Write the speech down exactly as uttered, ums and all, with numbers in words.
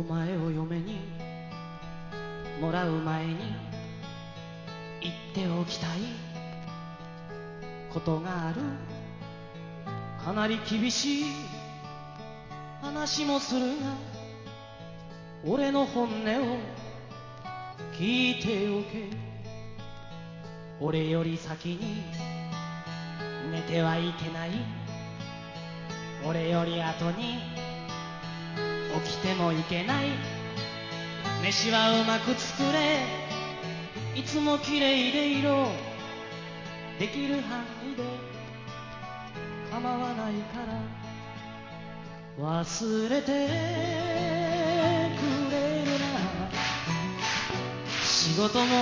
お前を嫁にもらう前に言っておきたいことがある。かなり厳しい話もするが俺の本音を聞いておけ。俺より先に寝てはいけない。俺より後に起きてもいけない。飯はうまく作れ、いつもきれいでいろ。できる範囲で構わないから忘れてくれるな。仕事も